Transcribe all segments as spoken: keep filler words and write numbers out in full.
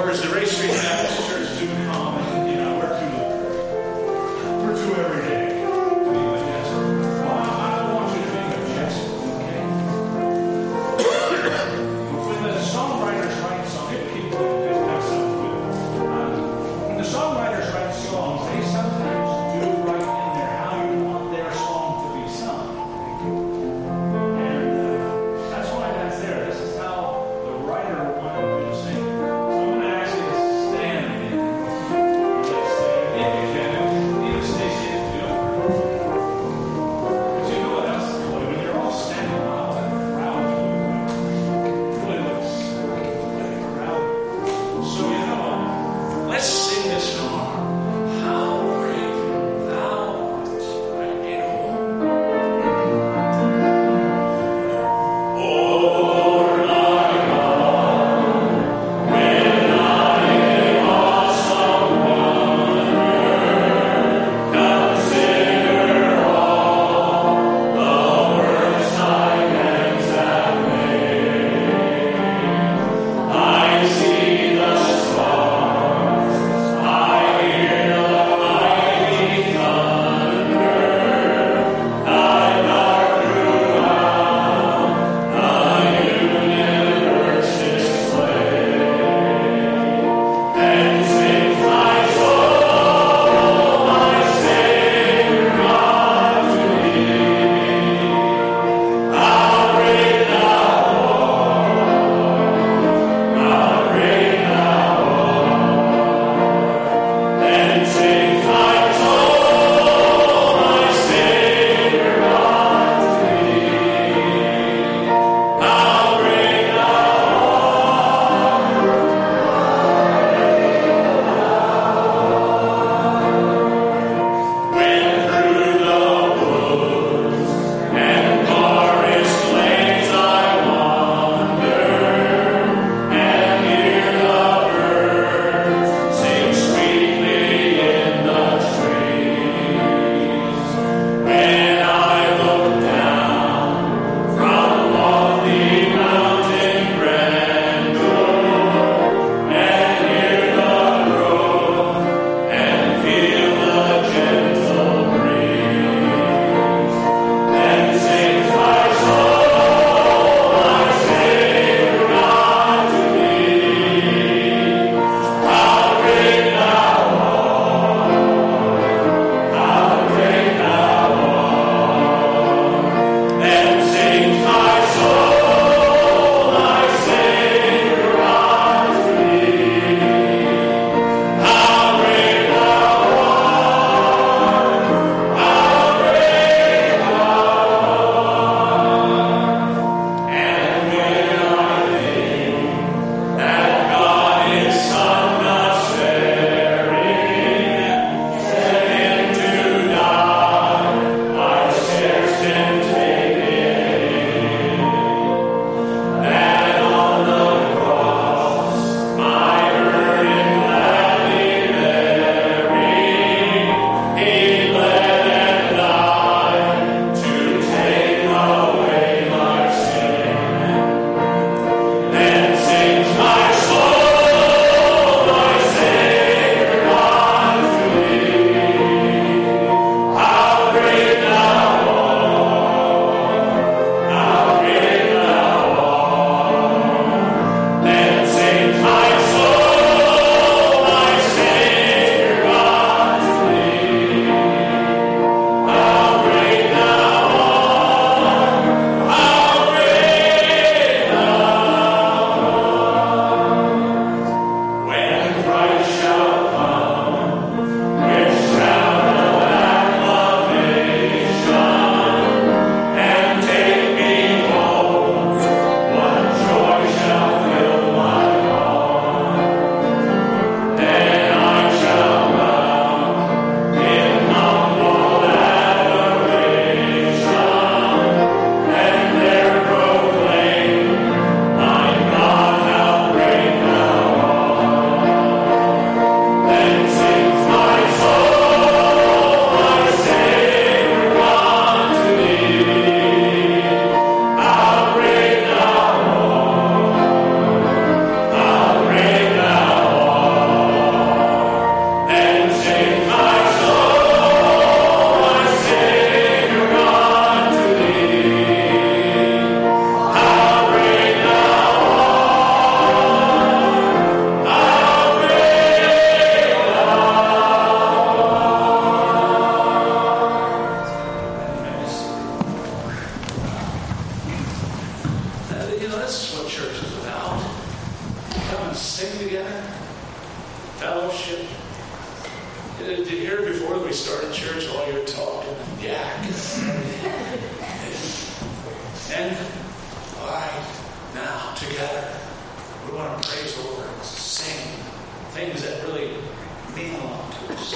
Whereas the Ray Street Baptist Church too common, you know, we're too, we're too everyday to be like this. Well, I, I don't want you to think of Jesse, okay? When the songwriters write songs, people have something with it. Uh, when the songwriters write songs, they sometimes do write in there how you want their song to be sung. And uh, that's why that's there. This is how the writer wanted you to sing. So I'm going to ask you to stand and sing together, fellowship. Did you hear before we started church all your talk and yak? And all right, now together we want to praise the Lord and sing things that really mean a lot to us.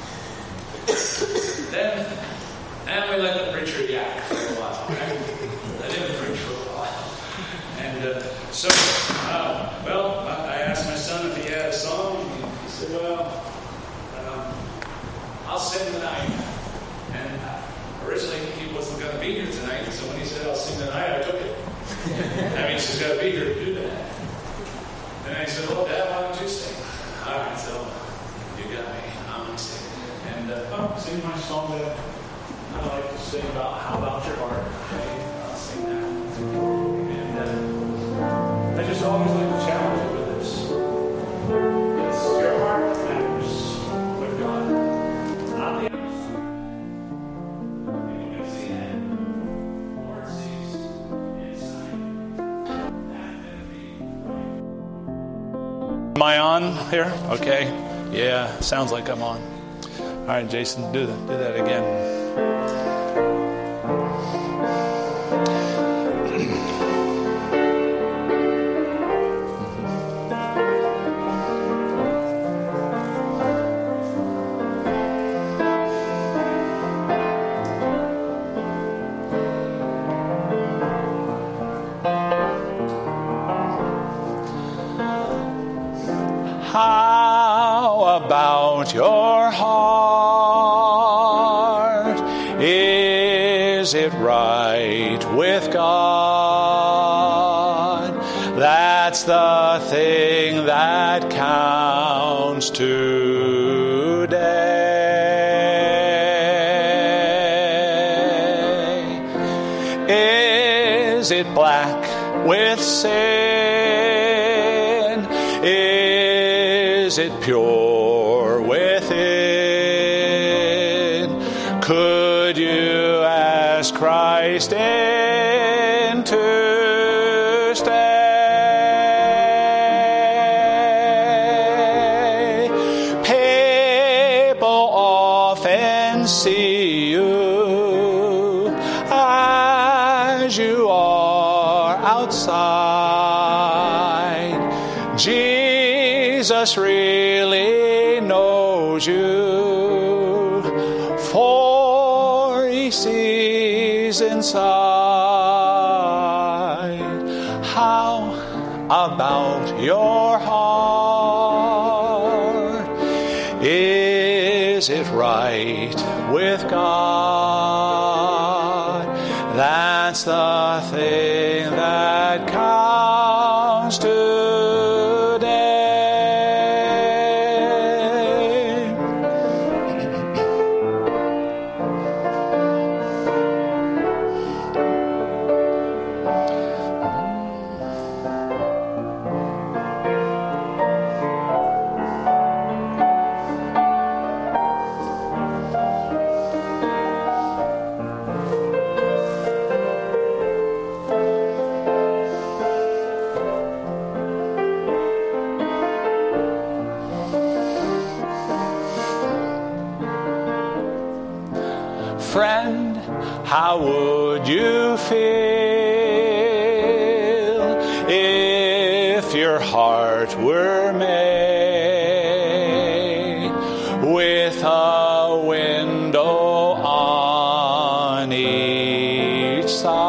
Then, and we let the preacher yak for a while. Right? Let him preach for a while. And uh, so, uh, well, I asked my son if he had a song. And he said, well, um, I'll sing tonight. And uh, originally he wasn't going to be here tonight. So when he said, I'll sing tonight, I took it. That means he's got to be here to do that. And I said, well, Dad, why don't you sing? All right, so you got me. I'm going to sing. And uh, oh, sing my song that I like to sing about How About Your Heart. Okay, I'll sing that. And uh, I just always like to challenge you with this. It's your heart that matters with God, not the others. People can see that. The Lord sees inside. That enemy. Am I on here? Okay. Yeah, sounds like I'm on. All right, Jason, do that. Do that again. How about your heart? Is it right with God? That's the thing that counts today. Is it black with sin? Is it pure within? Could you ask Christ in to stay? People often see you as you are outside. Jesus really knows you, for he sees inside. How about your heart? Is it right with God? That's the thing that counts to. Friend, how would you feel if your heart were made with a window on each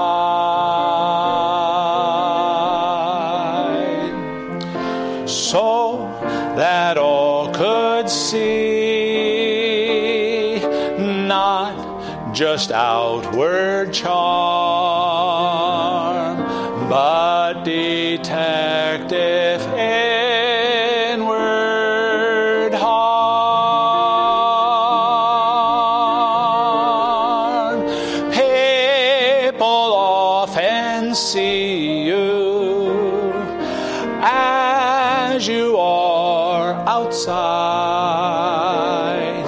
side, so that all could see, not just outward charm, but detect if inward harm. People often see you as you are outside.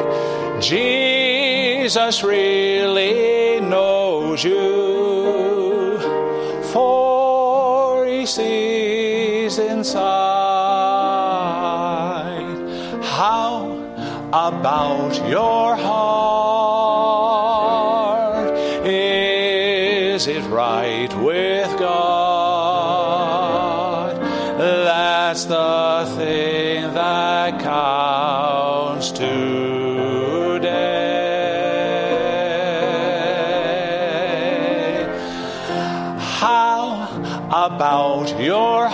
Jesus really knows you, for he sees inside. about your heart? Is it right with God? That's the thing that counts today. How about your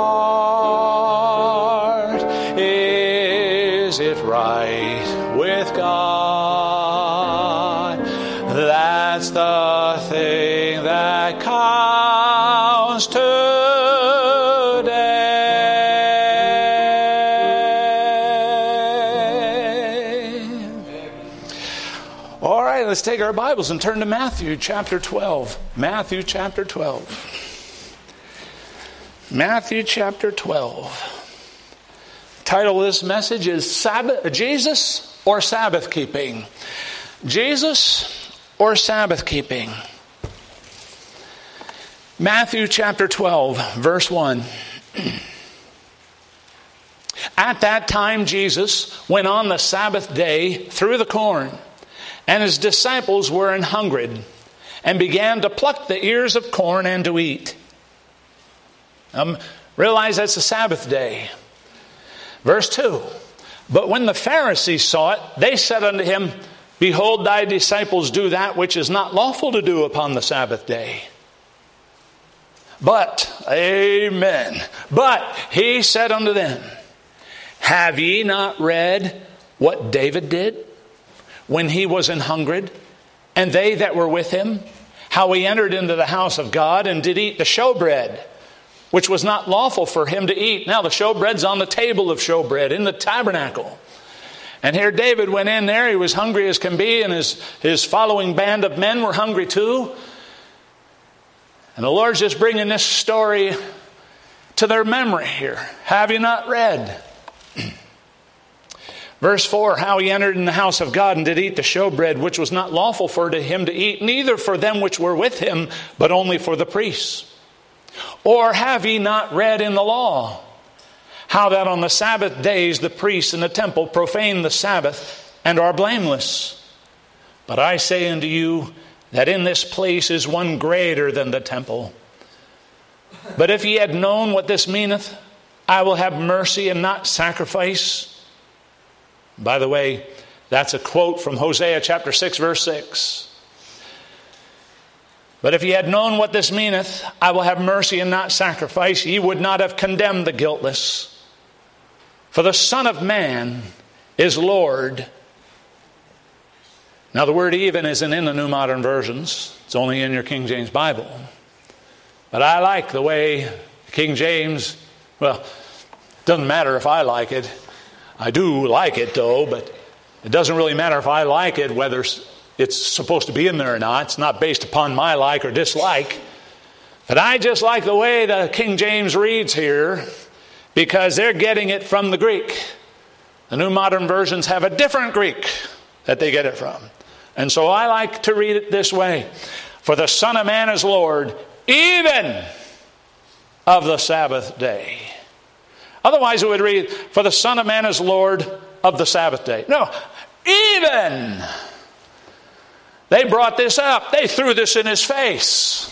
heart? Is it right with God? That's the thing that counts today. All right, let's take our Bibles and turn to Matthew chapter twelve. Matthew chapter twelve. Matthew chapter twelve. The title of this message is Sabbath, Jesus or Sabbath Keeping? Jesus or Sabbath Keeping? Matthew chapter twelve, verse one. At that time Jesus went on the Sabbath day through the corn, and his disciples were an hungered, and began to pluck the ears of corn and to eat. Um, realize that's a Sabbath day. Verse two. But when the Pharisees saw it, they said unto him, Behold, thy disciples do that which is not lawful to do upon the Sabbath day. But, amen. But he said unto them, Have ye not read what David did when he was an hungered, and they that were with him, how he entered into the house of God and did eat the showbread, which was not lawful for him to eat. Now the showbread's on the table of showbread in the tabernacle. And here David went in there. He was hungry as can be, and his, his following band of men were hungry too. And the Lord's just bringing this story to their memory here. Have you not read? Verse four, how he entered in the house of God and did eat the showbread, which was not lawful for him to eat, neither for them which were with him, but only for the priests. Or have ye not read in the law, how that on the Sabbath days the priests in the temple profane the Sabbath and are blameless? But I say unto you that in this place is one greater than the temple. But if ye had known what this meaneth, I will have mercy and not sacrifice. By the way, that's a quote from Hosea chapter six, verse six. But if ye had known what this meaneth, I will have mercy and not sacrifice, ye would not have condemned the guiltless. For the Son of Man is Lord. Now the word even isn't in the New Modern Versions. It's only in your King James Bible. But I like the way King James, well, it doesn't matter if I like it. I do like it though, but it doesn't really matter if I like it, whether it's supposed to be in there or not. It's not based upon my like or dislike. But I just like the way the King James reads here, because they're getting it from the Greek. The New Modern Versions have a different Greek that they get it from. And so I like to read it this way. For the Son of Man is Lord, even of the Sabbath day. Otherwise it would read, for the Son of Man is Lord of the Sabbath day. No, even. They brought this up. They threw this in his face.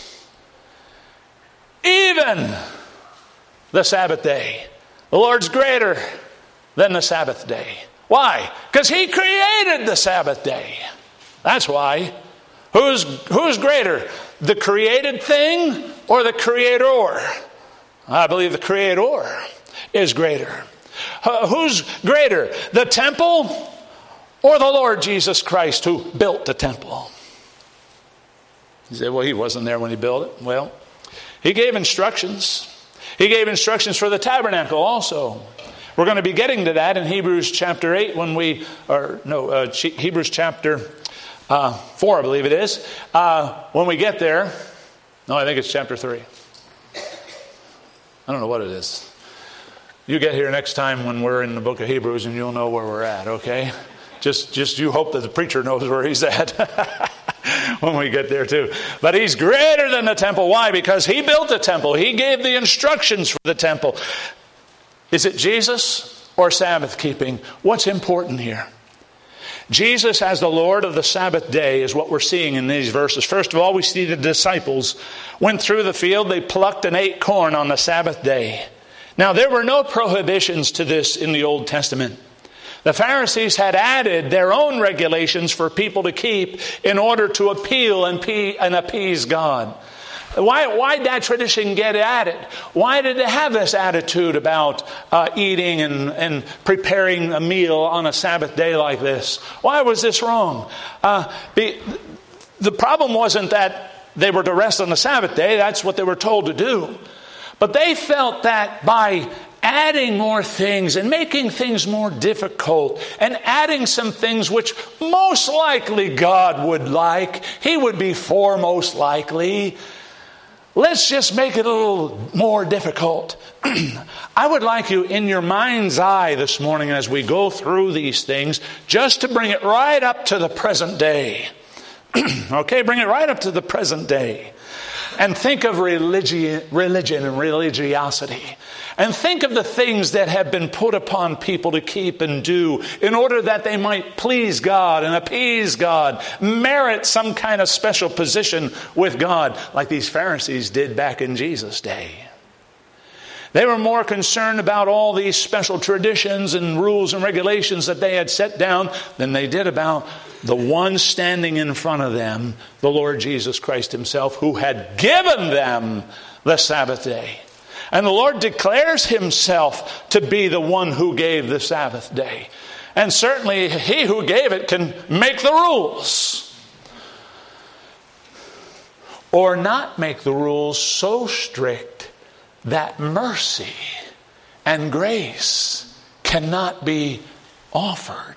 Even the Sabbath day. The Lord's greater than the Sabbath day. Why? Because he created the Sabbath day. That's why. Who's, who's greater? The created thing or the creator? I believe the creator is greater. Uh, who's greater? The temple or the Lord Jesus Christ who built the temple? You say, well, he wasn't there when he built it. Well, he gave instructions. He gave instructions for the tabernacle also. We're going to be getting to that in Hebrews chapter eight when we, or no, uh, Hebrews chapter uh, four, I believe it is. Uh, when we get there, no, I think it's chapter three. I don't know what it is. You get here next time when we're in the book of Hebrews and you'll know where we're at, okay? Just, just you hope that the preacher knows where he's at when we get there too. But he's greater than the temple. Why? Because he built the temple. He gave the instructions for the temple. Is it Jesus or Sabbath keeping? What's important here? Jesus as the Lord of the Sabbath day is what we're seeing in these verses. First of all, we see the disciples went through the field. They plucked and ate corn on the Sabbath day. Now, there were no prohibitions to this in the Old Testament. The Pharisees had added their own regulations for people to keep in order to appeal and, pe- and appease God. Why, why did that tradition get added? Why did they have this attitude about uh, eating and, and preparing a meal on a Sabbath day like this? Why was this wrong? Uh, be, the problem wasn't that they were to rest on the Sabbath day. That's what they were told to do. But they felt that by adding more things and making things more difficult and adding some things which most likely God would like, He would be for most likely, let's just make it a little more difficult. I would like you in your mind's eye this morning as we go through these things, just to bring it right up to the present day. Okay, bring it right up to the present day. And think of religi- religion and religiosity. And think of the things that have been put upon people to keep and do in order that they might please God and appease God, merit some kind of special position with God, like these Pharisees did back in Jesus' day. They were more concerned about all these special traditions and rules and regulations that they had set down than they did about the one standing in front of them, the Lord Jesus Christ Himself, who had given them the Sabbath day. And the Lord declares Himself to be the one who gave the Sabbath day. And certainly He who gave it can make the rules. Or not make the rules so strict that mercy and grace cannot be offered.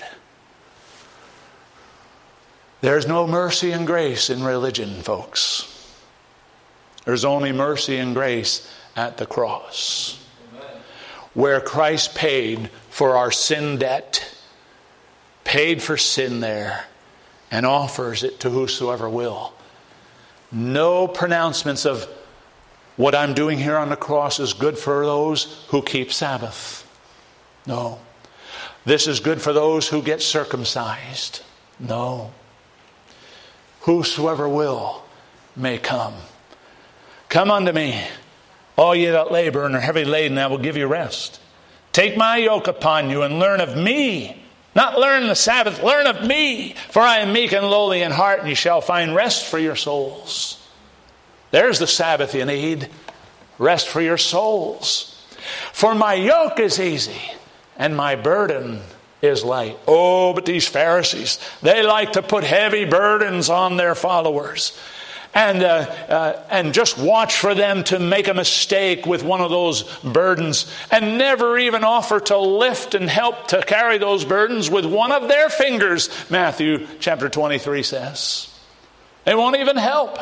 There's no mercy and grace in religion, folks. There's only mercy and grace at the cross, where Christ paid for our sin debt, paid for sin there, and offers it to whosoever will. No pronouncements of what I'm doing here on the cross is good for those who keep Sabbath. No. This is good for those who get circumcised. No. Whosoever will may come. Come unto me, all ye that labor and are heavy laden, I will give you rest. Take my yoke upon you and learn of me. Not learn the Sabbath, learn of me. For I am meek and lowly in heart, and ye shall find rest for your souls. There's the Sabbath you need. Rest for your souls. For my yoke is easy, and my burden is light. Oh, but these Pharisees, they like to put heavy burdens on their followers. And uh, uh, and just watch for them to make a mistake with one of those burdens, and never even offer to lift and help to carry those burdens with one of their fingers, Matthew chapter twenty-three says. They won't even help.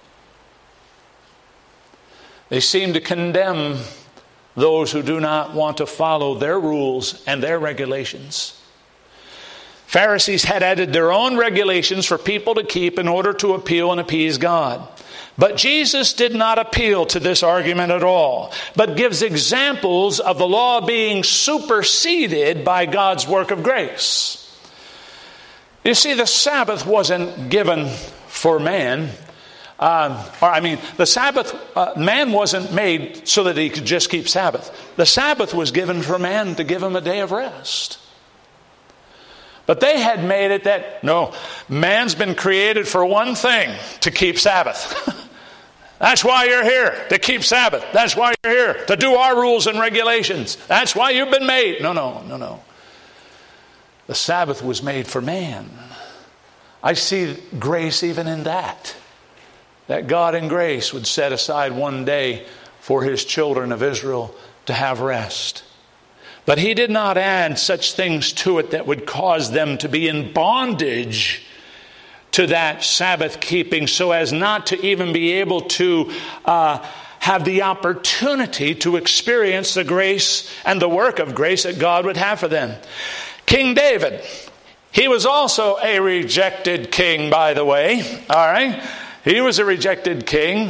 They seem to condemn those who do not want to follow their rules and their regulations. Pharisees had added their own regulations for people to keep in order to appeal and appease God. But Jesus did not appeal to this argument at all, but gives examples of the law being superseded by God's work of grace. You see, the Sabbath wasn't given for man. Um, or I mean, the Sabbath, uh, man wasn't made so that he could just keep Sabbath. The Sabbath was given for man to give him a day of rest. But they had made it that, no, man's been created for one thing, to keep Sabbath. That's why you're here, to keep Sabbath. That's why you're here, to do our rules and regulations. That's why you've been made. No, no, no, no. The Sabbath was made for man. I see grace even in that. That God in grace would set aside one day for His children of Israel to have rest. But He did not add such things to it that would cause them to be in bondage to that Sabbath keeping, so as not to even be able to uh, have the opportunity to experience the grace and the work of grace that God would have for them. King David, he was also a rejected king, by the way. All right? He was a rejected king.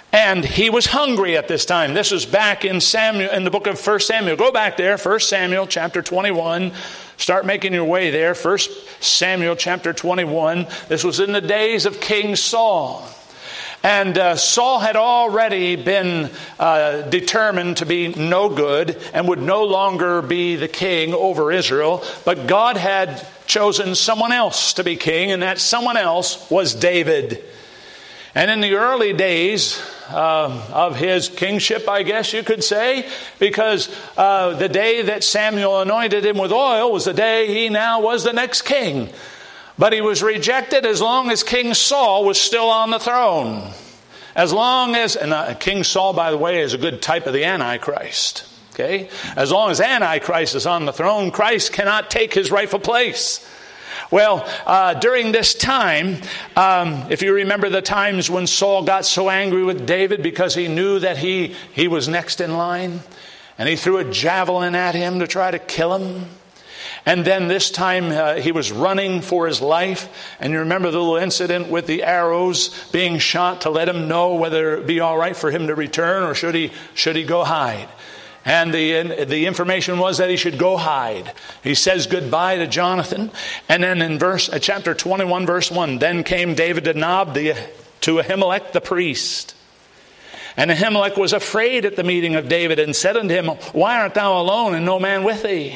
And he was hungry at this time. This was back in Samuel, in the book of First Samuel. Go back there, First Samuel chapter twenty-one. Start making your way there. First Samuel chapter twenty-one. This was in the days of King Saul. And uh, Saul had already been uh, determined to be no good and would no longer be the king over Israel. But God had chosen someone else to be king, and that someone else was David. And in the early days uh, of his kingship, I guess you could say, because uh, the day that Samuel anointed him with oil was the day he now was the next king. But he was rejected as long as King Saul was still on the throne. As long as, and uh, King Saul, by the way, is a good type of the Antichrist. Okay? As long as Antichrist is on the throne, Christ cannot take his rightful place. Well, uh, during this time, um, if you remember the times when Saul got so angry with David because he knew that he, he was next in line, and he threw a javelin at him to try to kill him. And then this time uh, he was running for his life. And you remember the little incident with the arrows being shot to let him know whether it would be all right for him to return or should he, should he go hide. And the the information was that he should go hide. He says goodbye to Jonathan. And then in verse uh, chapter twenty-one, verse one, then came David to Nob, the, to Ahimelech the priest. And Ahimelech was afraid at the meeting of David and said unto him, why art thou alone and no man with thee?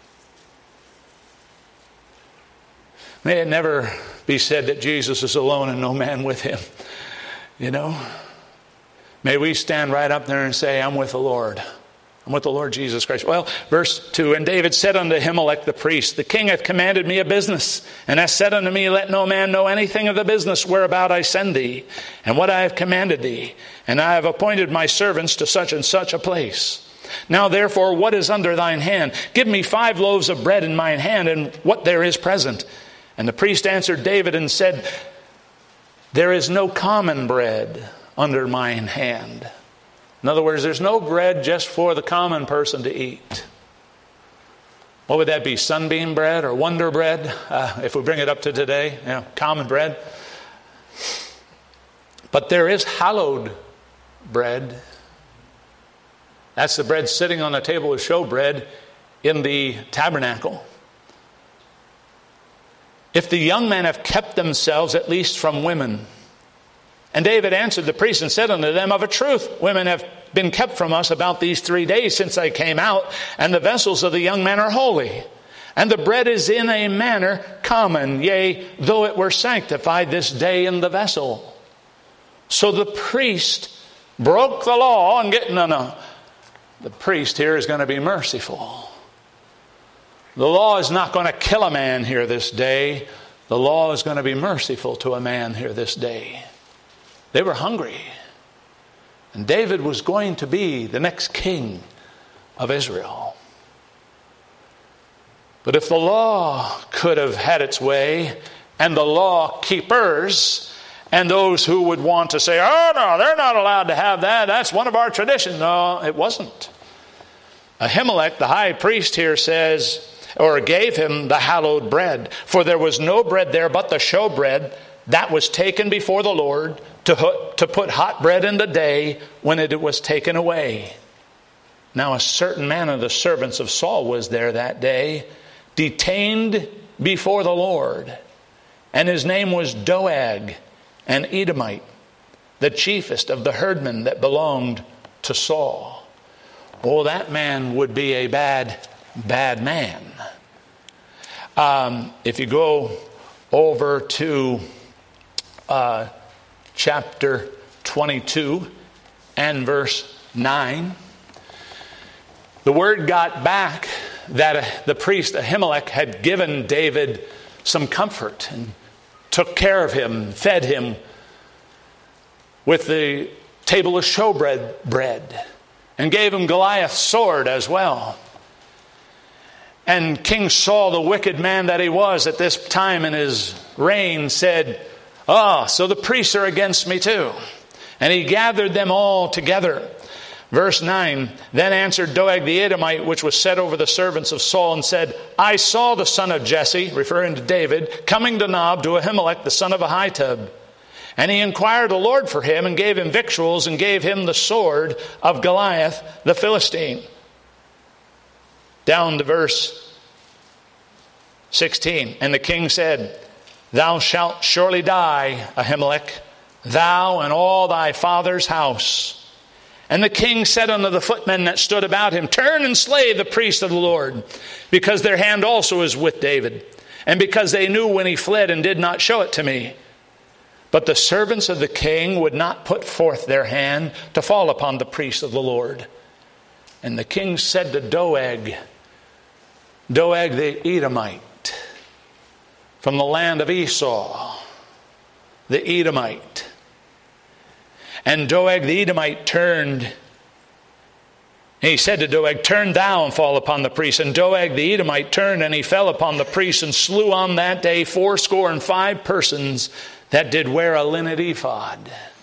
May it never be said that Jesus is alone and no man with him. You know? May we stand right up there and say, I'm with the Lord. I'm with the Lord Jesus Christ. Well, verse two, and David said unto Ahimelech the priest, the king hath commanded me a business, and hath said unto me, let no man know anything of the business whereabout I send thee, and what I have commanded thee. And I have appointed my servants to such and such a place. Now therefore, what is under thine hand? Give me five loaves of bread in mine hand, and what there is present. And the priest answered David and said, there is no common bread under mine hand. In other words, there's no bread just for the common person to eat. What would that be? Sunbeam bread or Wonder bread? Uh, if we bring it up to today, you know, common bread. But there is hallowed bread. That's the bread sitting on the table of showbread in the tabernacle. If the young men have kept themselves at least from women. And David answered the priest and said unto them, of a truth, women have been kept from us about these three days since I came out, and the vessels of the young men are holy. And the bread is in a manner common, yea, though it were sanctified this day in the vessel. So the priest broke the law and get, no, no. The priest here is going to be merciful. The law is not going to kill a man here this day. The law is going to be merciful to a man here this day. They were hungry. And David was going to be the next king of Israel. But if the law could have had its way, and the law keepers, and those who would want to say, oh no, they're not allowed to have that, that's one of our traditions. No, it wasn't. Ahimelech, the high priest here says, or gave him the hallowed bread. For there was no bread there but the showbread that was taken before the Lord to, to put hot bread in the day when it was taken away. Now a certain man of the servants of Saul was there that day, detained before the Lord. And his name was Doeg, an Edomite, the chiefest of the herdmen that belonged to Saul. Oh, that man would be a bad, bad man. Um, if you go over to uh, chapter twenty-two and verse nine, the word got back that the priest Ahimelech had given David some comfort and took care of him, fed him with the table of showbread bread, and gave him Goliath's sword as well. And King Saul, the wicked man that he was at this time in his reign, said, oh, so the priests are against me too. And he gathered them all together. Verse nine, then answered Doeg the Edomite, which was set over the servants of Saul, and said, I saw the son of Jesse, referring to David, coming to Nob to Ahimelech the son of Ahitub. And he inquired of the Lord for him, and gave him victuals, and gave him the sword of Goliath the Philistine. Down to verse sixteen. And the king said, Thou shalt surely die, Ahimelech, thou and all thy father's house. And the king said unto the footmen that stood about him, Turn and slay the priest of the Lord, because their hand also is with David, and because they knew when he fled and did not show it to me. But the servants of the king would not put forth their hand to fall upon the priest of the Lord. And the king said to Doeg, Doeg the Edomite, from the land of Esau, the Edomite. And Doeg the Edomite turned, and he said to Doeg, Turn thou and fall upon the priest. And Doeg the Edomite turned, and he fell upon the priest, and slew on that day fourscore and five persons that did wear a linen ephod.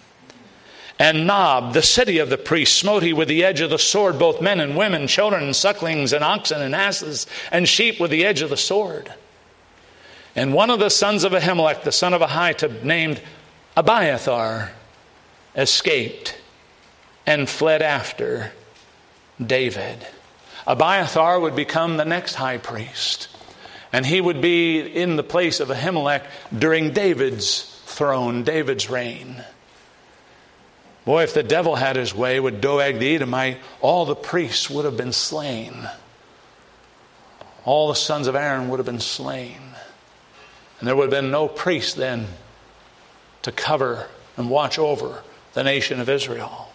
And Nob, the city of the priest, smote he with the edge of the sword, both men and women, children and sucklings, and oxen and asses, and sheep with the edge of the sword. And one of the sons of Ahimelech, the son of Ahitub, named Abiathar, escaped and fled after David. Abiathar would become the next high priest, and he would be in the place of Ahimelech during David's throne, David's reign. Boy, if the devil had his way with Doeg the Edomite, all the priests would have been slain. All the sons of Aaron would have been slain. And there would have been no priest then to cover and watch over the nation of Israel.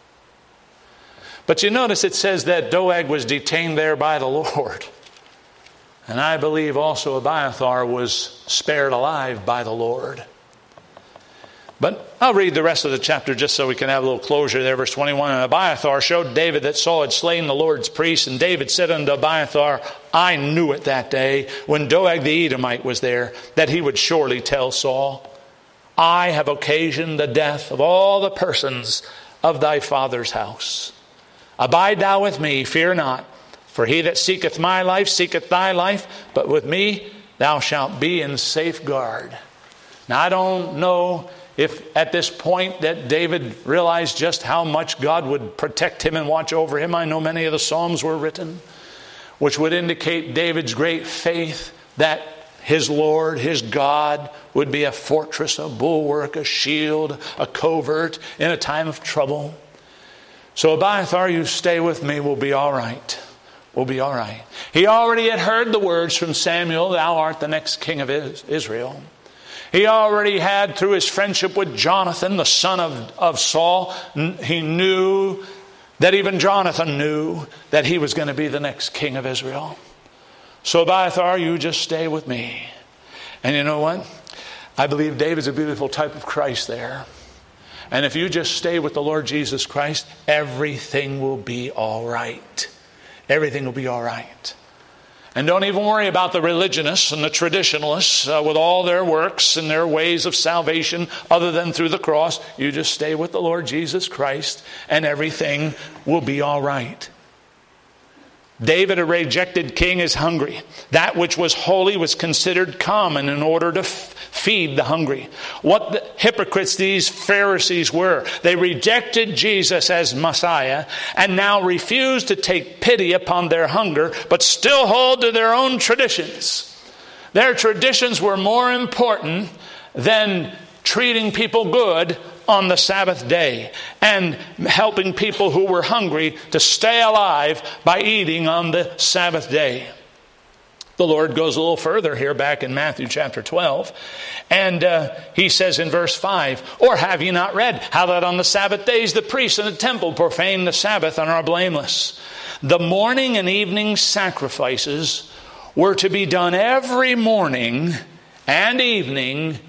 But you notice it says that Doeg was detained there by the Lord. And I believe also Abiathar was spared alive by the Lord. But I'll read the rest of the chapter just so we can have a little closure there. Verse twenty-one. And Abiathar showed David that Saul had slain the Lord's priest. And David said unto Abiathar, I knew it that day when Doeg the Edomite was there, that he would surely tell Saul, I have occasioned the death of all the persons of thy father's house. Abide thou with me, fear not. For he that seeketh my life seeketh thy life, but with me thou shalt be in safeguard. Now I don't know if at this point that David realized just how much God would protect him and watch over him. I know many of the Psalms were written, which would indicate David's great faith that his Lord, his God, would be a fortress, a bulwark, a shield, a covert in a time of trouble. So Abiathar, you stay with me, we'll be all right. We'll be all right. He already had heard the words from Samuel, thou art the next king of Israel. He already had, through his friendship with Jonathan, the son of, of Saul, he knew that even Jonathan knew that he was going to be the next king of Israel. So Abiathar, you just stay with me. And you know what? I believe David's a beautiful type of Christ there. And if you just stay with the Lord Jesus Christ, everything will be all right. Everything will be all right. And don't even worry about the religionists and the traditionalists uh, with all their works and their ways of salvation other than through the cross. You just stay with the Lord Jesus Christ and everything will be all right. David, a rejected king, is hungry. That which was holy was considered common in order to f- feed the hungry. What the hypocrites these Pharisees were. They rejected Jesus as Messiah and now refuse to take pity upon their hunger, but still hold to their own traditions. Their traditions were more important than treating people good on the Sabbath day and helping people who were hungry to stay alive by eating on the Sabbath day. The Lord goes a little further here back in Matthew chapter twelve. And uh, he says in verse five, or have ye not read how that on the Sabbath days the priests in the temple profane the Sabbath and are blameless? The morning and evening sacrifices were to be done every morning and evening,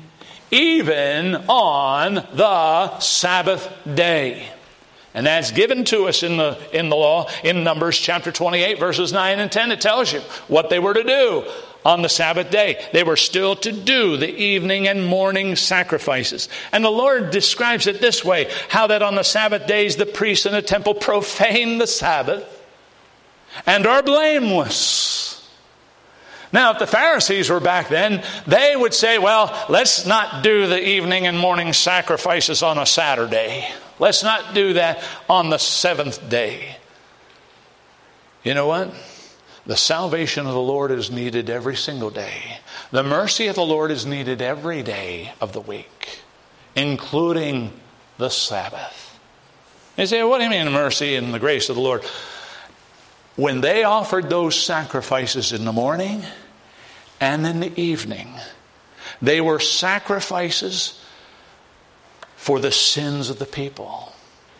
even on the Sabbath day. And that's given to us in the in the law in Numbers chapter twenty-eight, verses nine and ten. It tells you what they were to do on the Sabbath day. They were still to do the evening and morning sacrifices. And the Lord describes it this way, how that on the Sabbath days the priests in the temple profane the Sabbath and are blameless. Now, if the Pharisees were back then, they would say, well, let's not do the evening and morning sacrifices on a Saturday. Let's not do that on the seventh day. You know what? The salvation of the Lord is needed every single day. The mercy of the Lord is needed every day of the week, including the Sabbath. You say, what do you mean the mercy and the grace of the Lord? When they offered those sacrifices in the morning and in the evening, they were sacrifices for the sins of the people,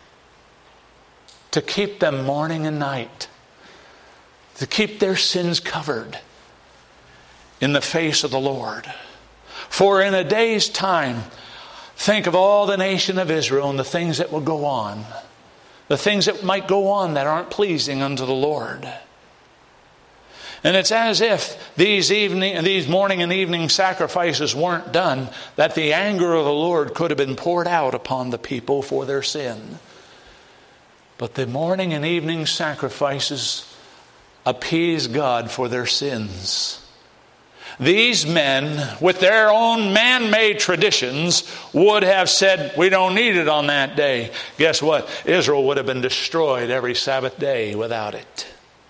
to keep them morning and night, to keep their sins covered in the face of the Lord. For in a day's time, think of all the nation of Israel and the things that will go on, the things that might go on that aren't pleasing unto the Lord. And it's as if these evening, these morning and evening sacrifices weren't done, that the anger of the Lord could have been poured out upon the people for their sin. But the morning and evening sacrifices appease God for their sins. These men, with their own man-made traditions, would have said, we don't need it on that day. Guess what? Israel would have been destroyed every Sabbath day without it.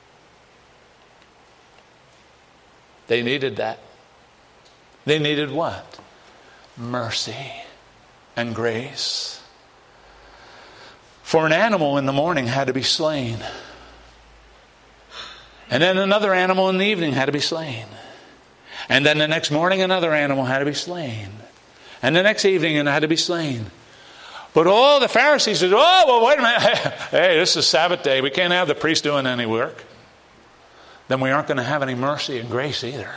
They needed that. They needed what? Mercy and grace. For an animal in the morning had to be slain. And then another animal in the evening had to be slain. And then the next morning another animal had to be slain. And the next evening it had to be slain. But all the Pharisees said, oh, well, wait a minute. Hey, this is Sabbath day. We can't have the priest doing any work. Then we aren't going to have any mercy and grace either.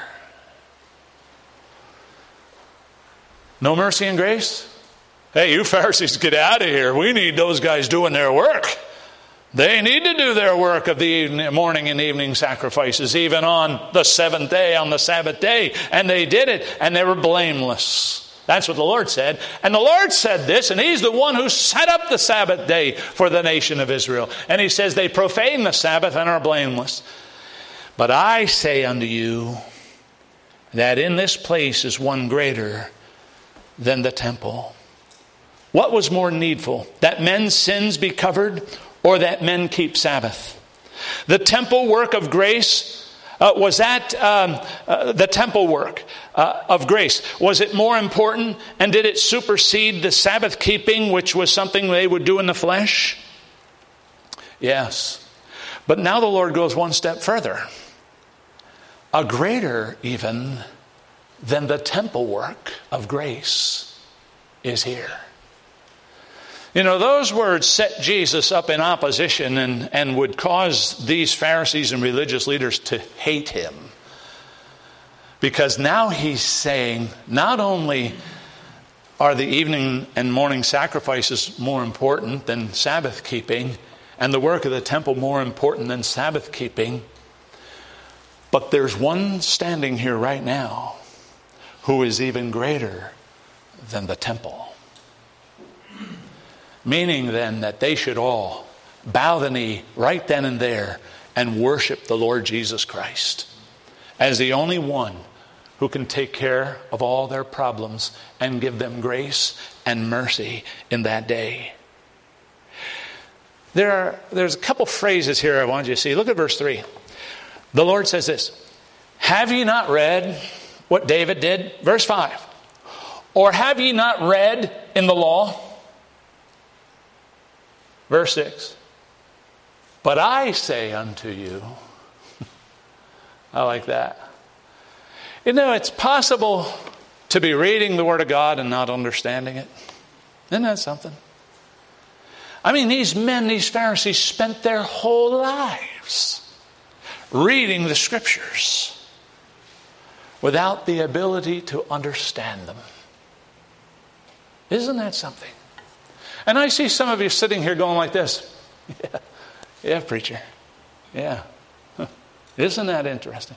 No mercy and grace? Hey, you Pharisees, get out of here. We need those guys doing their work. They need to do their work of the evening, morning and evening sacrifices, even on the seventh day, on the Sabbath day. And they did it, and they were blameless. That's what the Lord said. And the Lord said this, and He's the one who set up the Sabbath day for the nation of Israel. And He says they profane the Sabbath and are blameless. But I say unto you that in this place is one greater than the temple. What was more needful? That men's sins be covered, or that men keep Sabbath? The temple work of grace, uh, was that um, uh, the temple work uh, of grace? Was it more important, and did it supersede the Sabbath keeping, which was something they would do in the flesh? Yes. But now the Lord goes one step further. A greater even than the temple work of grace is here. You know, those words set Jesus up in opposition and, and would cause these Pharisees and religious leaders to hate Him. Because now He's saying, not only are the evening and morning sacrifices more important than Sabbath keeping, and the work of the temple more important than Sabbath keeping, but there's one standing here right now who is even greater than the temple. Meaning then that they should all bow the knee right then and there and worship the Lord Jesus Christ as the only one who can take care of all their problems and give them grace and mercy in that day. There are, there's a couple phrases here I want you to see. Look at verse three. The Lord says this, have ye not read what David did? Verse five. Or have ye not read in the law? Verse six. But I say unto you. I like that. You know, it's possible to be reading the Word of God and not understanding it. Isn't that something? I mean, these men, these Pharisees, spent their whole lives reading the Scriptures without the ability to understand them. Isn't that something? And I see some of you sitting here going like this. Yeah, yeah, preacher. Yeah. Isn't that interesting?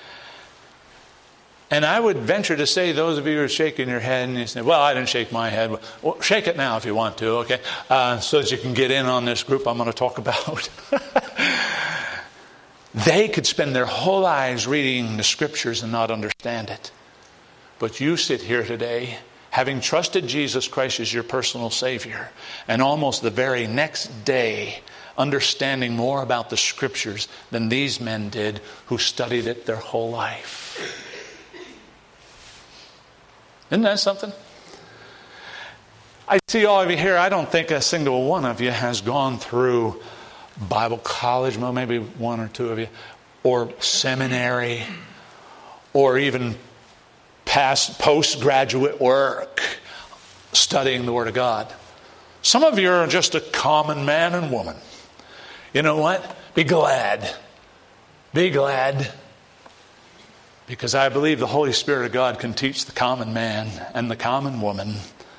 And I would venture to say, those of you who are shaking your head, and you say, well, I didn't shake my head. Well, shake it now if you want to, okay? Uh, so that you can get in on this group I'm going to talk about. They could spend their whole lives reading the Scriptures and not understand it. But you sit here today, having trusted Jesus Christ as your personal Savior, and almost the very next day understanding more about the Scriptures than these men did who studied it their whole life. Isn't that something? I see all of you here. I don't think a single one of you has gone through Bible college, well, maybe one or two of you, or seminary, or even past postgraduate work studying the Word of God. Some of you are just a common man and woman. You know what? Be glad. Be glad. Because I believe the Holy Spirit of God can teach the common man and the common woman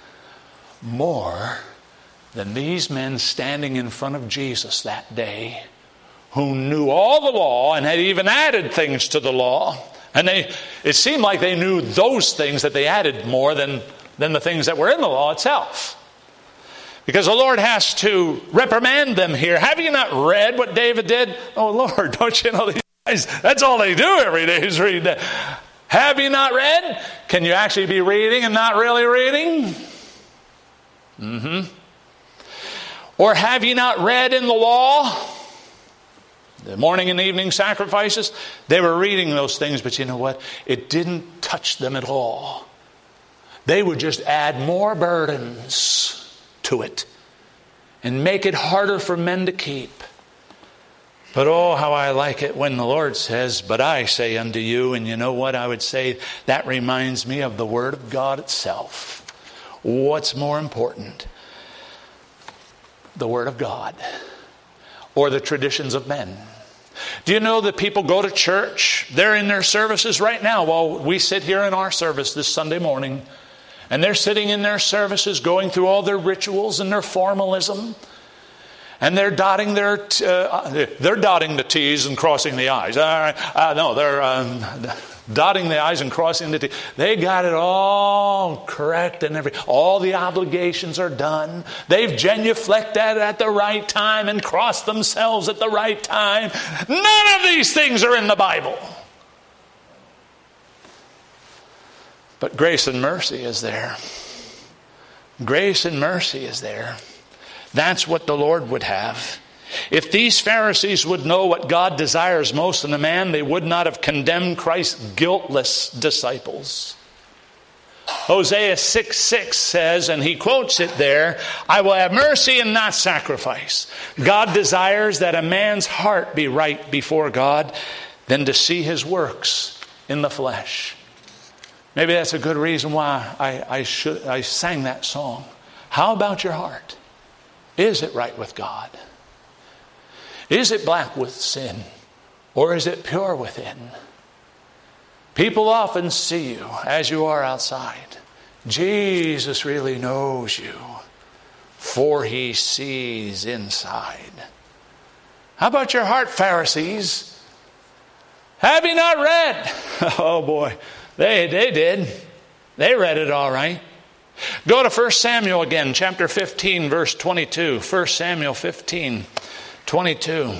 more than these men standing in front of Jesus that day, who knew all the law and had even added things to the law. And they, it seemed like they knew those things, that they added more than, than the things that were in the law itself. Because the Lord has to reprimand them here. Have you not read what David did? Oh Lord, don't you know these guys, that's all they do every day is read that. Have you not read? Can you actually be reading and not really reading? Mm-hmm. Or have you not read in the law? The morning and evening sacrifices. They were reading those things, but you know what? It didn't touch them at all. They would just add more burdens to it and make it harder for men to keep. But oh, how I like it when the Lord says, but I say unto you, and you know what I would say? That reminds me of the Word of God itself. What's more important? The Word of God or the traditions of men? Do you know that people go to church? They're in their services right now while we sit here in our service this Sunday morning. And they're sitting in their services going through all their rituals and their formalism. And they're dotting their uh, they're dotting the T's and crossing the I's. All right. Uh, no, they're um, dotting the I's and crossing the T's. They got it all correct and every. All the obligations are done. They've genuflected at the right time and crossed themselves at the right time. None of these things are in the Bible. But grace and mercy is there. Grace and mercy is there. That's what the Lord would have. If these Pharisees would know what God desires most in a man, they would not have condemned Christ's guiltless disciples. Hosea six six says, and he quotes it there, I will have mercy and not sacrifice. God desires that a man's heart be right before God than to see his works in the flesh. Maybe that's a good reason why I, I, should, I sang that song. How about your heart? Is it right with God? Is it black with sin? Or is it pure within? People often see you as you are outside. Jesus really knows you, for he sees inside. How about your heart, Pharisees? Have you not read? Oh boy, they, they did. They read it all right. Go to First Samuel again, chapter fifteen, verse twenty-two. First Samuel fifteen, twenty-two.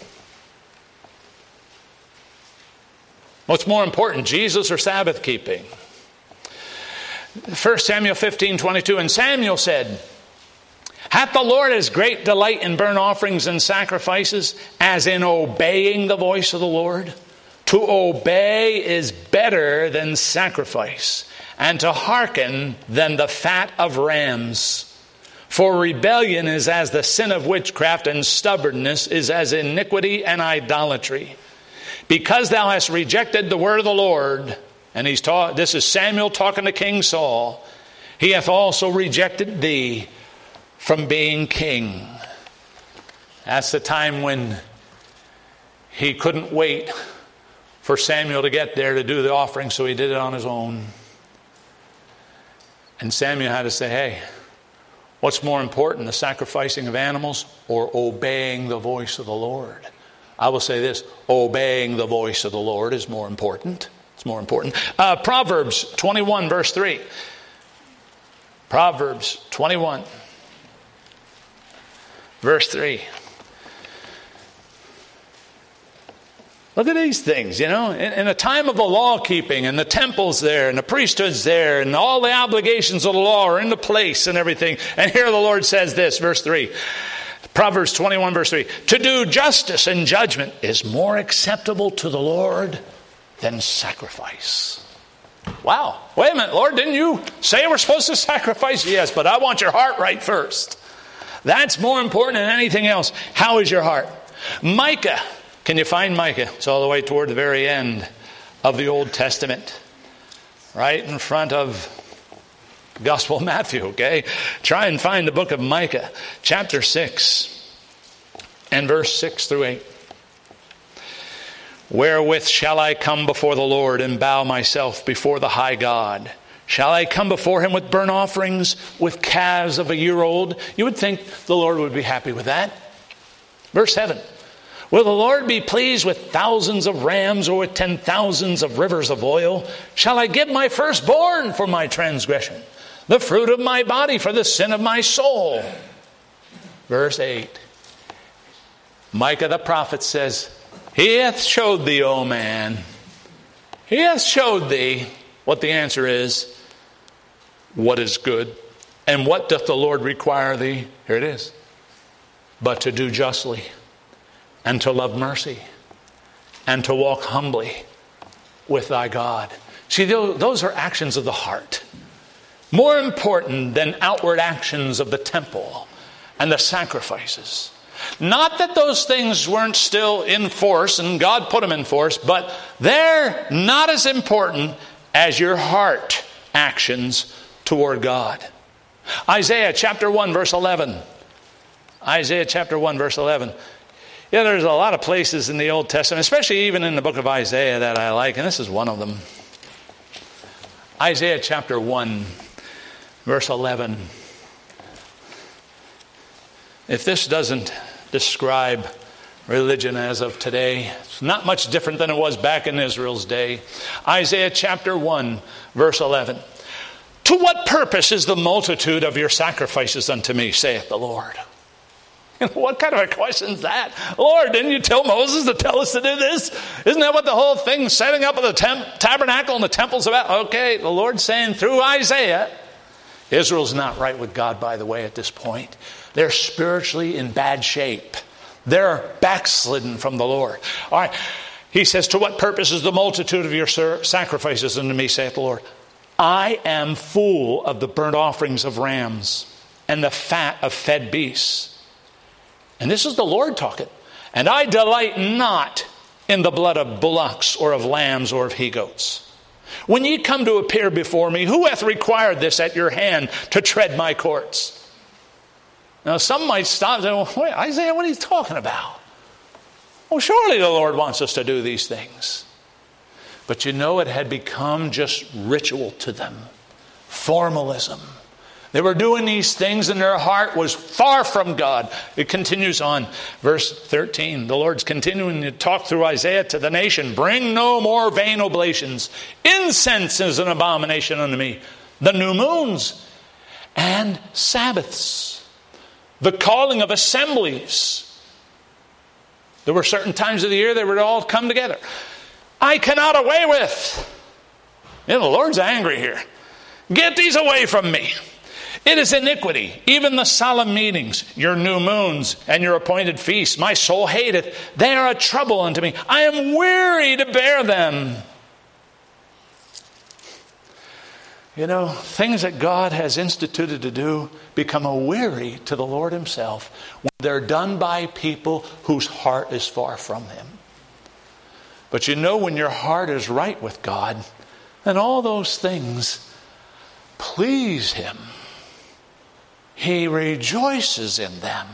What's more important, Jesus or Sabbath keeping? First Samuel fifteen, twenty-two. And Samuel said, hath the Lord as great delight in burnt offerings and sacrifices as in obeying the voice of the Lord? To obey is better than sacrifice, and to hearken than the fat of rams. For rebellion is as the sin of witchcraft, and stubbornness is as iniquity and idolatry. Because thou hast rejected the word of the Lord, and he's taught, this is Samuel talking to King Saul, he hath also rejected thee from being king. That's the time when he couldn't wait for Samuel to get there to do the offering, so he did it on his own. And Samuel had to say, hey, what's more important, the sacrificing of animals or obeying the voice of the Lord? I will say this, obeying the voice of the Lord is more important. It's more important. Uh, Proverbs twenty-one, verse three. Proverbs twenty-one, verse three. Look at these things, you know, in, in a time of the law keeping and the temple's there and the priesthood's there and all the obligations of the law are into place and everything. And here the Lord says this, verse three, Proverbs twenty-one, verse three, to do justice and judgment is more acceptable to the Lord than sacrifice. Wow. Wait a minute, Lord, didn't you say we're supposed to sacrifice? Yes, but I want your heart right first. That's more important than anything else. How is your heart? Micah. Can you find Micah? It's all the way toward the very end of the Old Testament. Right in front of the Gospel of Matthew, okay? Try and find the book of Micah, chapter six, and verse six through eight. Wherewith shall I come before the Lord and bow myself before the high God? Shall I come before him with burnt offerings, with calves of a year old? You would think the Lord would be happy with that. Verse seven. Will the Lord be pleased with thousands of rams or with ten thousands of rivers of oil? Shall I give my firstborn for my transgression, the fruit of my body for the sin of my soul? Verse eight. Micah the prophet says, He hath showed thee, O man. He hath showed thee what the answer is, what is good. And what doth the Lord require thee? Here it is. But to do justly, and to love mercy, and to walk humbly with thy God. See, those are actions of the heart. More important than outward actions of the temple and the sacrifices. Not that those things weren't still in force, and God put them in force, but they're not as important as your heart actions toward God. Isaiah chapter one, verse eleven. Isaiah chapter one, verse eleven. Yeah, there's a lot of places in the Old Testament, especially even in the book of Isaiah, that I like, and this is one of them. Isaiah chapter one, verse eleven. If this doesn't describe religion as of today, it's not much different than it was back in Israel's day. Isaiah chapter one, verse eleven. To what purpose is the multitude of your sacrifices unto me, saith the Lord? What kind of a question is that? Lord, didn't you tell Moses to tell us to do this? Isn't that what the whole thing, setting up of the temp- tabernacle and the temple's about? Okay, the Lord's saying through Isaiah, Israel's not right with God, by the way, at this point. They're spiritually in bad shape. They're backslidden from the Lord. All right, he says, to what purpose is the multitude of your sacrifices unto me, saith the Lord? I am full of the burnt offerings of rams and the fat of fed beasts. And this is the Lord talking. And I delight not in the blood of bullocks or of lambs or of he-goats. When ye come to appear before me, who hath required this at your hand to tread my courts? Now some might stop and say, well, wait, Isaiah, what are you talking about? Well, surely the Lord wants us to do these things. But you know, it had become just ritual to them. Formalism. They were doing these things and their heart was far from God. It continues on, verse thirteen. The Lord's continuing to talk through Isaiah to the nation. Bring no more vain oblations. Incense is an abomination unto me. The new moons and Sabbaths. The calling of assemblies. There were certain times of the year they would all come together. I cannot away with. You know, the Lord's angry here. Get these away from me. It is iniquity, even the solemn meetings, your new moons and your appointed feasts. My soul hateth. They are a trouble unto me. I am weary to bear them. You know, things that God has instituted to do become a weary to the Lord himself when they're done by people whose heart is far from him. But you know, when your heart is right with God, then all those things please him. He rejoices in them.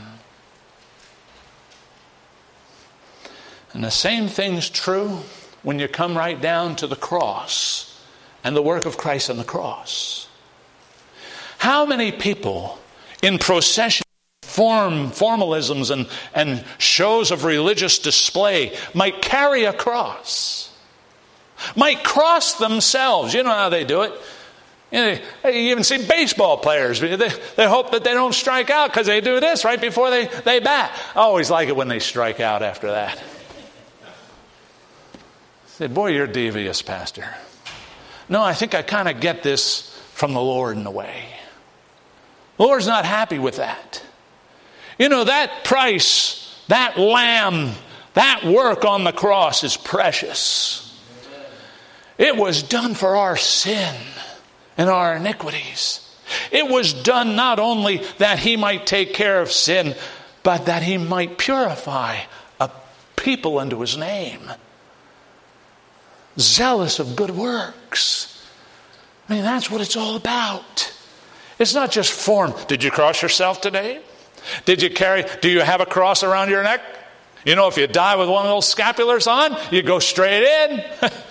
And the same thing's true when you come right down to the cross and the work of Christ on the cross. How many people in procession, form, formalisms and, and shows of religious display might carry a cross, might cross themselves? You know how they do it. You know, you even see baseball players. They, they hope that they don't strike out because they do this right before they, they bat. I always like it when they strike out after that. Say, boy, you're devious, Pastor. No, I think I kind of get this from the Lord in a way. The Lord's not happy with that. You know, that price, that lamb, that work on the cross is precious. It was done for our sin and our iniquities. It was done not only that he might take care of sin, but that he might purify a people unto his name. Zealous of good works. I mean, that's what it's all about. It's not just form. Did you cross yourself today? Did you carry, do you have a cross around your neck? You know, if you die with one of those scapulars on, you go straight in.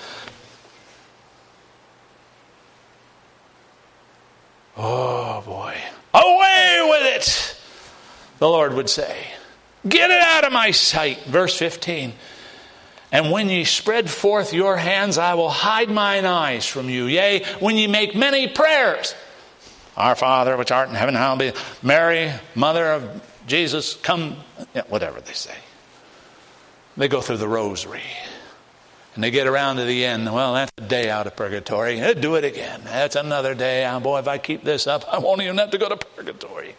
Oh boy. Away with it, the Lord would say. Get it out of my sight. Verse fifteen. And when ye spread forth your hands, I will hide mine eyes from you. Yea, when ye make many prayers. Our Father which art in heaven, hallowed be. Mary, mother of Jesus, come. Yeah, whatever they say. They go through the rosary. And they get around to the end. Well, that's a day out of purgatory. They'll do it again. That's another day. Oh, boy, if I keep this up, I won't even have to go to purgatory.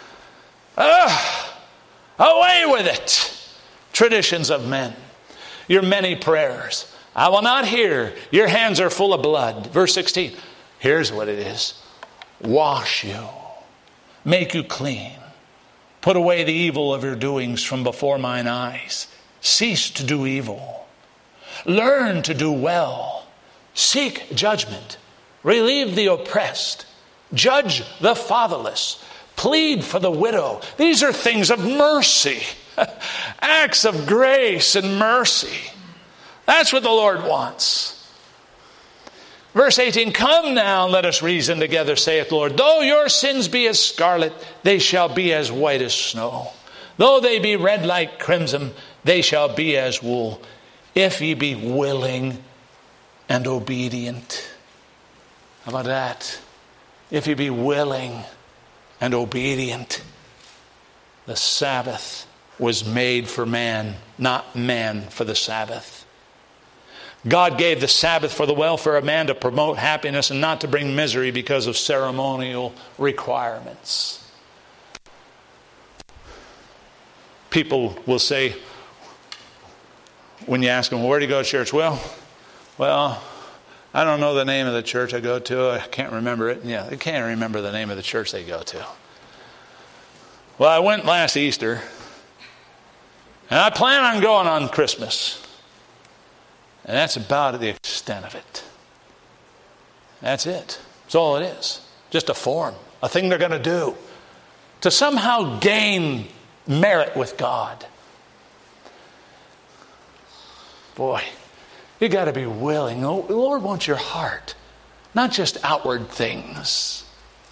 Ah, away with it. Traditions of men. Your many prayers. I will not hear. Your hands are full of blood. Verse sixteen. Here's what it is. Wash you. Make you clean. Put away the evil of your doings from before mine eyes. Cease to do evil. Learn to do well. Seek judgment. Relieve the oppressed. Judge the fatherless. Plead for the widow. These are things of mercy. Acts of grace and mercy. That's what the Lord wants. Verse eighteen, come now, let us reason together, saith the Lord. Though your sins be as scarlet, they shall be as white as snow. Though they be red like crimson, they shall be as wool. If ye be willing and obedient. How about that? If ye be willing and obedient. The Sabbath was made for man, not man for the Sabbath. God gave the Sabbath for the welfare of man, to promote happiness and not to bring misery because of ceremonial requirements. People will say, when you ask them, well, where do you go to church? Well, well, I don't know the name of the church I go to. I can't remember it. Yeah, they can't remember the name of the church they go to. Well, I went last Easter, and I plan on going on Christmas. And that's about the extent of it. That's it. That's all it is. Just a form, a thing they're going to do to somehow gain merit with God. Boy, you got to be willing. The Lord wants your heart, not just outward things.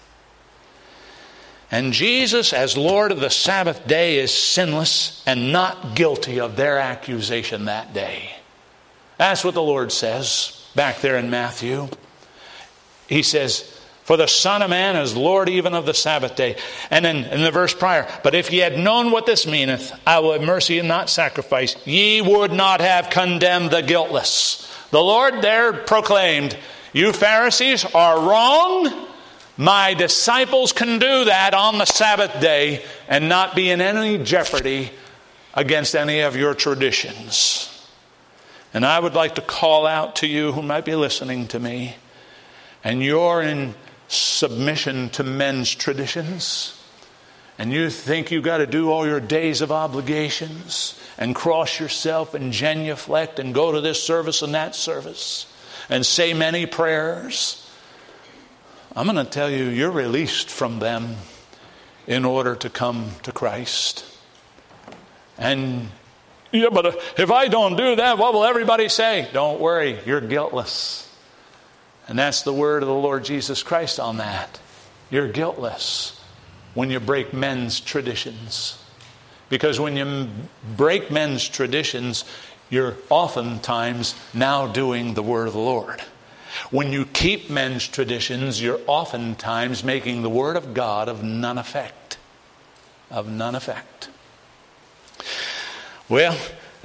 And Jesus, as Lord of the Sabbath day, is sinless and not guilty of their accusation that day. That's what the Lord says back there in Matthew. He says, for the Son of Man is Lord even of the Sabbath day. And in, in the verse prior, but if ye had known what this meaneth, I will have mercy and not sacrifice, ye would not have condemned the guiltless. The Lord there proclaimed, you Pharisees are wrong. My disciples can do that on the Sabbath day and not be in any jeopardy against any of your traditions. And I would like to call out to you who might be listening to me, and you're in submission to men's traditions, and you think you've got to do all your days of obligations and cross yourself and genuflect and go to this service and that service and say many prayers. I'm going to tell you, you're released from them in order to come to Christ. And yeah, but if I don't do that, what will everybody say? Don't worry, you're guiltless. And that's the word of the Lord Jesus Christ on that. You're guiltless when you break men's traditions. Because when you break men's traditions, you're oftentimes now doing the word of the Lord. When you keep men's traditions, you're oftentimes making the word of God of none effect. Of none effect. Well,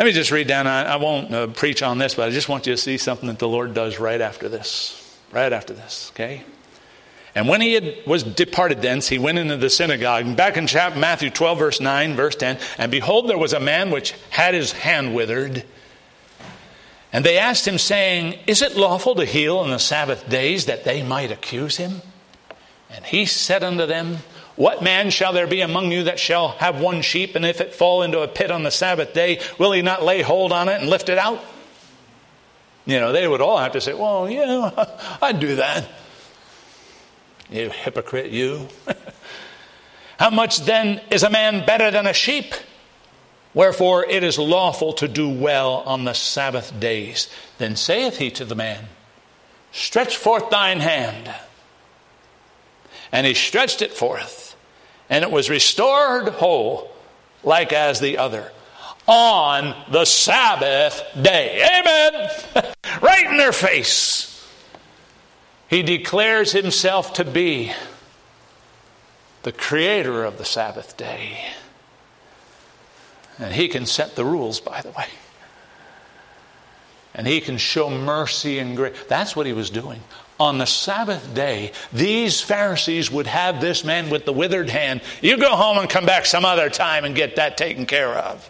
Let me just read down. I, I won't uh, preach on this, but I just want you to see something that the Lord does right after this. Right after this, okay? And when he had, was departed thence, he went into the synagogue. And back in chapter Matthew twelve, verse nine, verse ten. And behold, there was a man which had his hand withered. And they asked him, saying, Is it lawful to heal on the Sabbath days, that they might accuse him? And he said unto them, What man shall there be among you that shall have one sheep, and if it fall into a pit on the Sabbath day, will he not lay hold on it and lift it out? You know, they would all have to say, Well, yeah, I'd do that. You hypocrite, you. How much then is a man better than a sheep? Wherefore it is lawful to do well on the Sabbath days. Then saith he to the man, Stretch forth thine hand. And he stretched it forth, and it was restored whole, like as the other, on the Sabbath day. Amen. Right in their face. He declares himself to be the creator of the Sabbath day. And he can set the rules, by the way. And he can show mercy and grace. That's what he was doing. On the Sabbath day, these Pharisees would have this man with the withered hand. You go home and come back some other time and get that taken care of.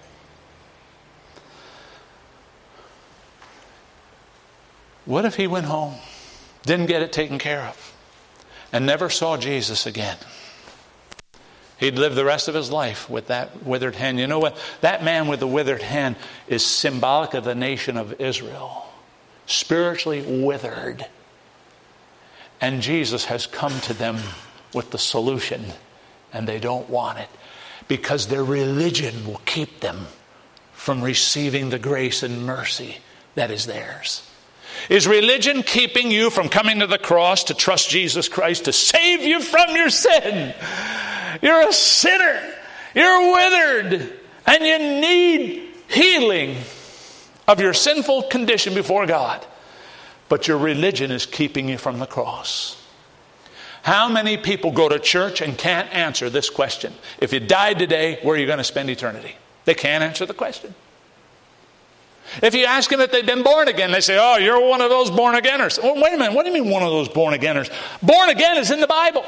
What if he went home, didn't get it taken care of, and never saw Jesus again? He'd live the rest of his life with that withered hand. You know what? That man with the withered hand is symbolic of the nation of Israel. Spiritually withered. And Jesus has come to them with the solution. And they don't want it. Because their religion will keep them from receiving the grace and mercy that is theirs. Is religion keeping you from coming to the cross to trust Jesus Christ to save you from your sin? You're a sinner. You're withered. And you need healing of your sinful condition before God. But your religion is keeping you from the cross. How many people go to church and can't answer this question? If you died today, where are you going to spend eternity? They can't answer the question. If you ask them if they've been born again, they say, oh, you're one of those born againers. Oh, wait a minute, what do you mean one of those born againers? Born again is in the Bible.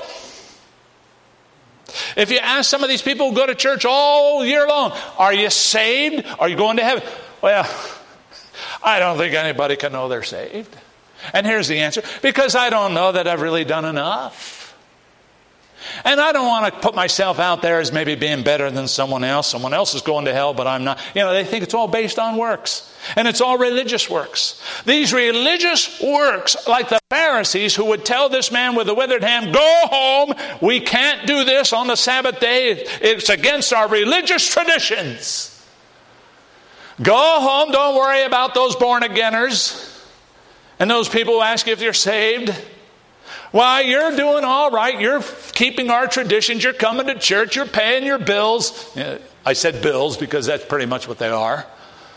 If you ask some of these people who go to church all year long, are you saved? Are you going to heaven? Well, I don't think anybody can know they're saved. And here's the answer. Because I don't know that I've really done enough. And I don't want to put myself out there as maybe being better than someone else. Someone else is going to hell, but I'm not. You know, they think it's all based on works. And it's all religious works. These religious works, like the Pharisees who would tell this man with the withered hand, go home. We can't do this on the Sabbath day. It's against our religious traditions. Go home. Don't worry about those born-againers. And those people who ask you if you're saved. Why, you're doing all right. You're keeping our traditions. You're coming to church. You're paying your bills. I said bills because that's pretty much what they are.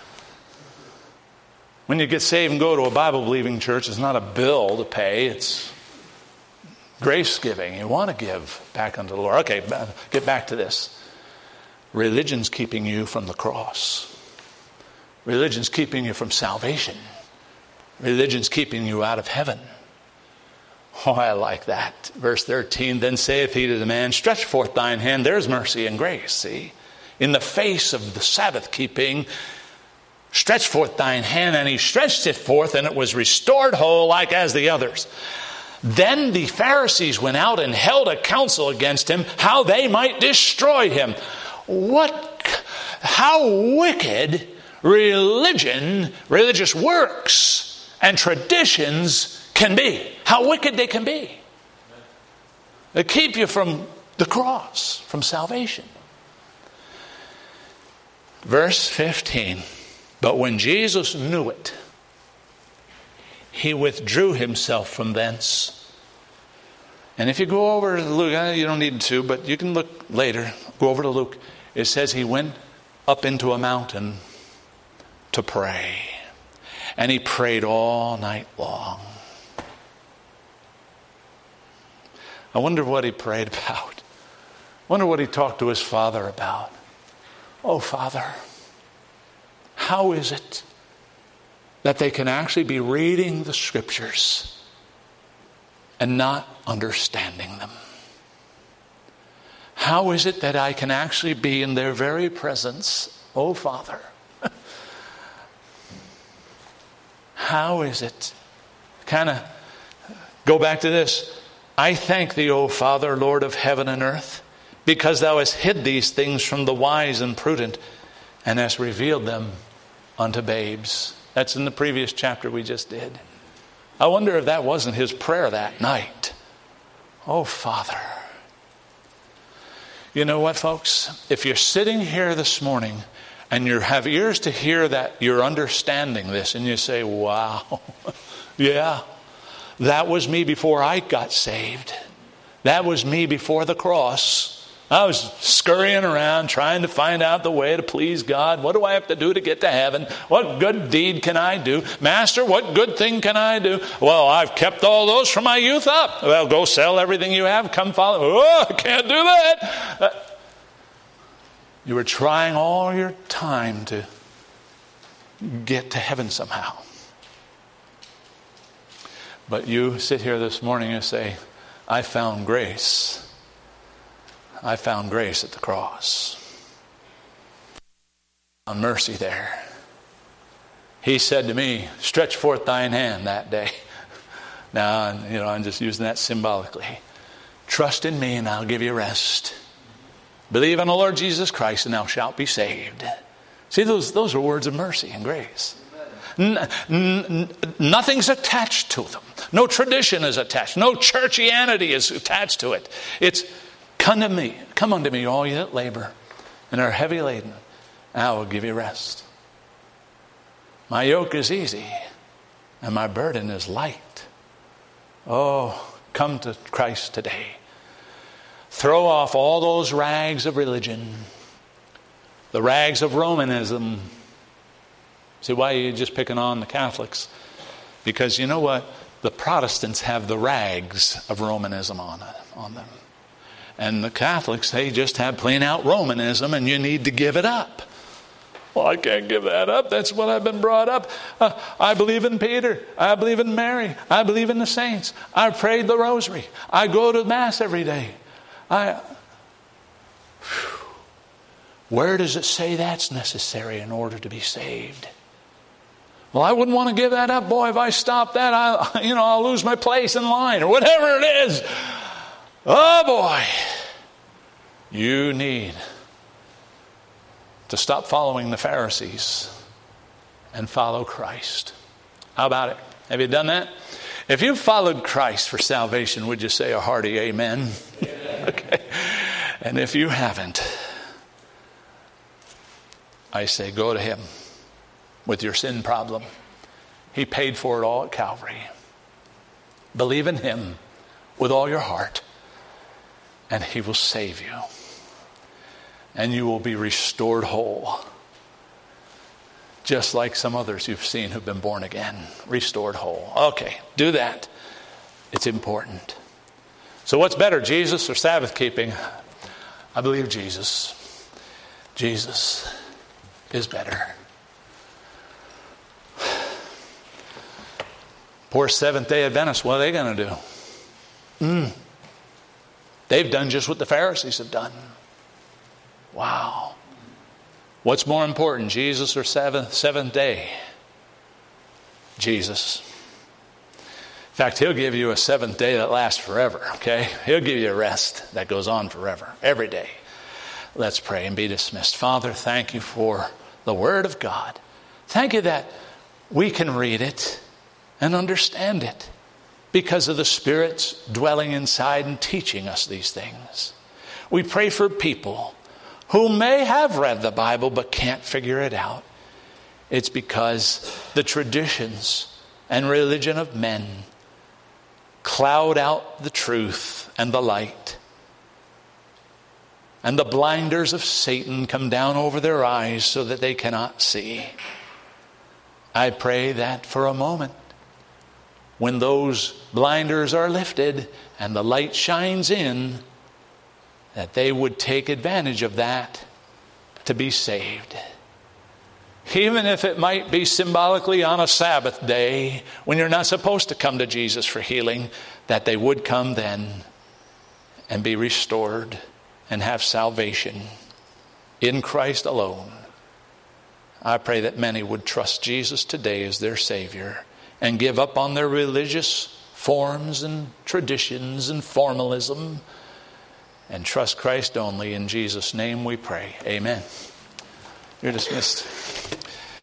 When you get saved and go to a Bible-believing church, it's not a bill to pay. It's grace giving. You want to give back unto the Lord. Okay, get back to this. Religion's keeping you from the cross. Religion's keeping you from salvation. Religion's keeping you out of heaven. Oh, I like that. Verse thirteen, then saith he to the man, stretch forth thine hand. There's mercy and grace, see. In the face of the Sabbath keeping, stretch forth thine hand. And he stretched it forth, and it was restored whole like as the others. Then the Pharisees went out and held a council against him, how they might destroy him. What, how wicked religion, religious works, and traditions can be. How wicked they can be. They keep you from the cross, from salvation. Verse fifteen. But when Jesus knew it, he withdrew himself from thence. And if you go over to Luke, you don't need to, but you can look later. Go over to Luke. It says he went up into a mountain to pray. And he prayed all night long. I wonder what he prayed about. I wonder what he talked to his Father about. Oh, Father, how is it that they can actually be reading the Scriptures and not understanding them? How is it that I can actually be in their very presence, oh Father? How is it? Kind of go back to this. I thank thee, O Father, Lord of heaven and earth, because thou hast hid these things from the wise and prudent, and hast revealed them unto babes. That's in the previous chapter we just did. I wonder if that wasn't his prayer that night. Oh, Father. You know what, folks? If you're sitting here this morning and you have ears to hear that you're understanding this, and you say, wow, yeah, that was me before I got saved. That was me before the cross. I was scurrying around trying to find out the way to please God. What do I have to do to get to heaven? What good deed can I do? Master, what good thing can I do? Well, I've kept all those from my youth up. Well, go sell everything you have. Come follow. Oh, I can't do that. Uh, you were trying all your time to get to heaven somehow. But you sit here this morning and say, I found grace. I found grace at the cross. I found mercy there. He said to me, stretch forth thine hand that day. Now, you know, I'm just using that symbolically. Trust in me and I'll give you rest. Believe on the Lord Jesus Christ and thou shalt be saved. See, those, those are words of mercy and grace. N- n- nothing's attached to them. No tradition is attached. No churchianity is attached to it. It's come to me, come unto me, all you that labor and are heavy laden, and I will give you rest. My yoke is easy, and my burden is light. Oh, come to Christ today. Throw off all those rags of religion, the rags of Romanism. See, why are you just picking on the Catholics? Because you know what? The Protestants have the rags of Romanism on it, on them. And the Catholics, they just have plain out Romanism, and you need to give it up. Well, I can't give that up. That's what I've been brought up. Uh, I believe in Peter. I believe in Mary. I believe in the saints. I prayed the rosary. I go to Mass every day. I. Whew. Where does it say that's necessary in order to be saved? Well, I wouldn't want to give that up. Boy, if I stop that, I, you know, I'll lose my place in line or whatever it is. Oh boy, you need to stop following the Pharisees and follow Christ. How about it? Have you done that? If you've followed Christ for salvation, would you say a hearty amen? Amen. Okay. And if you haven't, I say go to him with your sin problem. He paid for it all at Calvary. Believe in him with all your heart, and he will save you. And you will be restored whole. Just like some others you've seen who've been born again. Restored whole. Okay, do that. It's important. So what's better, Jesus or Sabbath keeping? I believe Jesus. Jesus is better. Poor Seventh-day Adventists, what are they going to do? Mm. They've done just what the Pharisees have done. Wow. What's more important, Jesus or seventh, seventh day? Jesus. In fact, he'll give you a seventh day that lasts forever, okay? He'll give you a rest that goes on forever, every day. Let's pray and be dismissed. Father, thank you for the Word of God. Thank you that we can read it and understand it because of the Spirit's dwelling inside and teaching us these things. We pray for people who may have read the Bible but can't figure it out. It's because the traditions and religion of men cloud out the truth and the light. And the blinders of Satan come down over their eyes so that they cannot see. I pray that for a moment, when those blinders are lifted and the light shines in, that they would take advantage of that to be saved. even if it might be symbolically on a Sabbath day when you're not supposed to come to Jesus for healing, that they would come then and be restored and have salvation in Christ alone. I pray that many would trust Jesus today as their Savior and give up on their religious forms and traditions and formalism and trust Christ only. In Jesus' name we pray. Amen. You're dismissed.